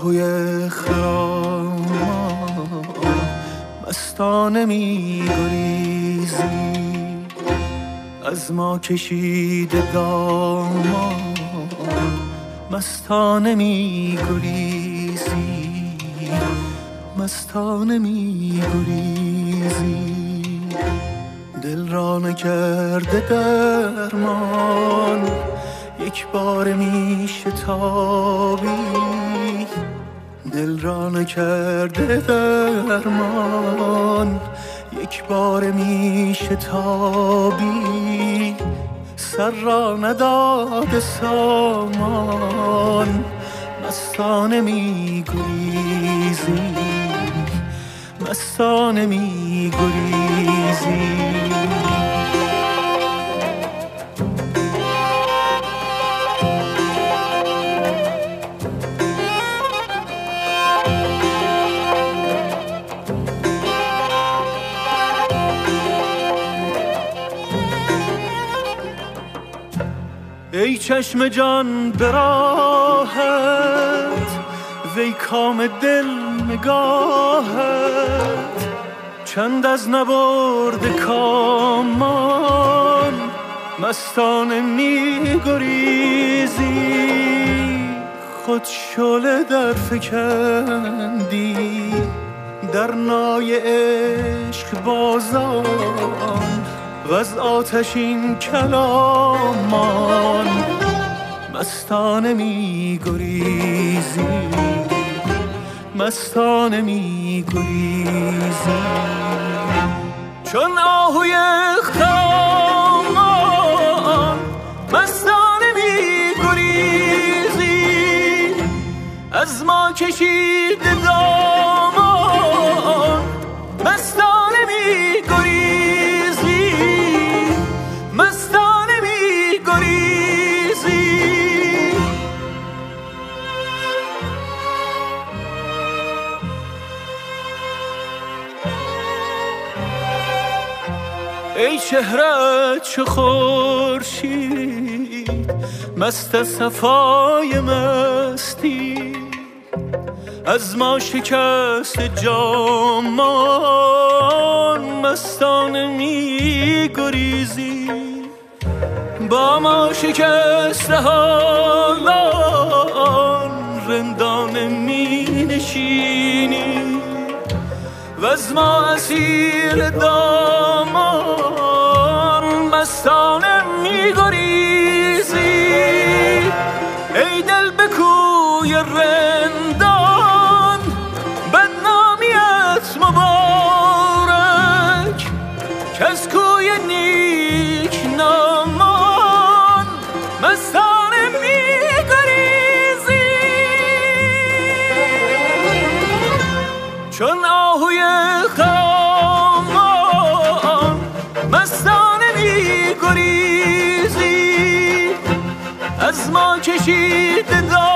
آهوی خرام مستانه می گریزی، از ما کشیده دامان مستانه می گریزی، مستانه می گریزی. دل را نکرده درمان، یک بار می شتابی. دل را نکرده درمان، یک بار می شتابی. سر را نداده سامان، مستانه می گریزی، مستانه می گریزی. ای چشم جان به راحت، وی کام دل نگاهت. چند از نبرد کامان، مستانه می گریزی. خود شعله در فکندی در نای عشق بازان، و از آتشین کلامان مستانه می گریزی، مستانه می گریزی. چون آهوی خرامان مستانه می گریزی، از ما کشیده دامان مستانه می گریزی، مستانه می گریزی. ای چهره چو خورشید، مست صفای مستی. از ما شکست جامان مستانه می گریزی. با ما شکست حالان رندانه می نشینی، و از ما اسیر دامان مستانه می گریزی. ای دل به کوی رندان، بدنامیت مبارک، که از کوی نیک نامان مستانه می گریزی. چون آهوی خرامان مستانه می گریزی، از ما کشیده